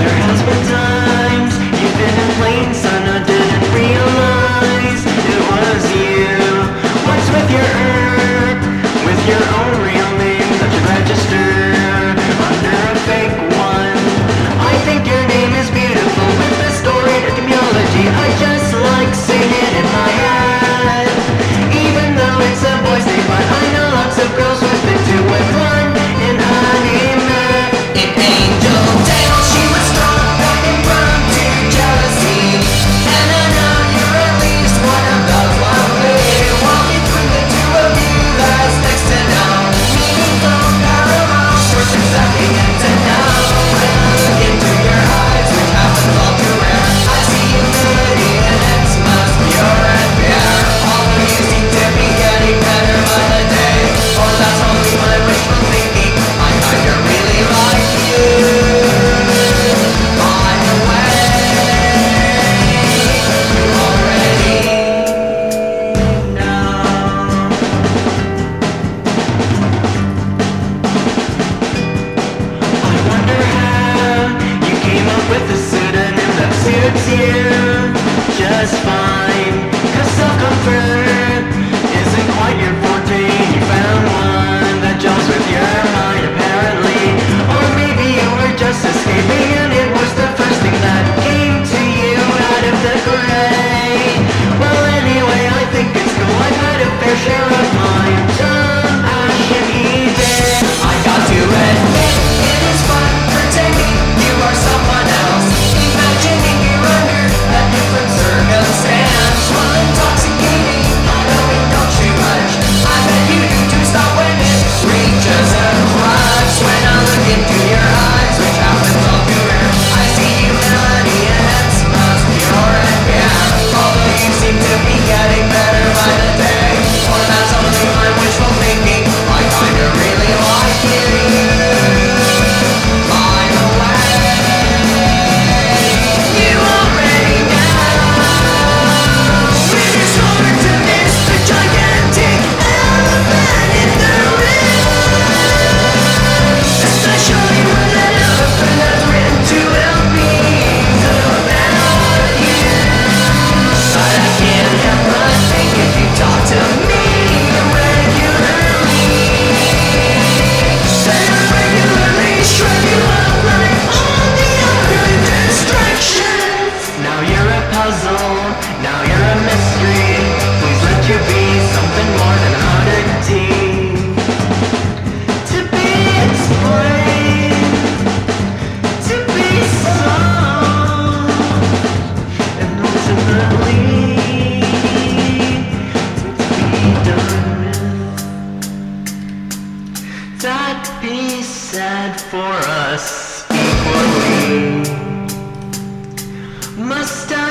There has been times you've been in plain sun, I didn't realize it was you. Once with your herb, with your own real name that you registered under a fake one. I think your name is beautiful with the story etymology. I just like singing in my head, even though it's a boy's name, but I know lots of girls with it too. With one in anime, in Angel Tale, she was strong, and prone to jealousy. And I know you're at least one of those lovely. While between the two of you, that's next to no meaningful parallel. We're just stepping into now. When I look into your eyes, which happens all too rare, I see humility and it's most pure and pure. Although you seem to be getting better by the day, or that's only my wishful thinking. I kinda really like you. By the way, you already know. I wonder how you came up with a pseudonym that suits you just fine. 'Cause self-comfort isn't quite your forte. You found one that gels with your mind apparently. Or maybe you were just escaping and it was the first thing that came to you out of the gray. Well anyway, I think it's cool. I've had a fair share of mine. Some action eating. I got to admit, it is fun pretending you are someone else. Imagining you're under a different circumstance. While intoxicating, I know we don't shoot much. I bet you do stop when it reaches a crutch. When I look into your eyes, which happens all too rare, I see humility and it's most pure and pure. Although you seem to be getting better by the day, or that's only my wishful thinking. I kinda really like you. By the way, you already know. It is hard to miss the gigantic elephant in the room, especially when that elephant has written 2 LPs about you. But I can't help but think if you talk to me regularly, then I regularly shred you up like all the other distractions. Now you're a puzzle, now you're a mystery. Please let you be something more than an oddity to be explained, to be solved, and ultimately to be done with. That be said for us equally. Must I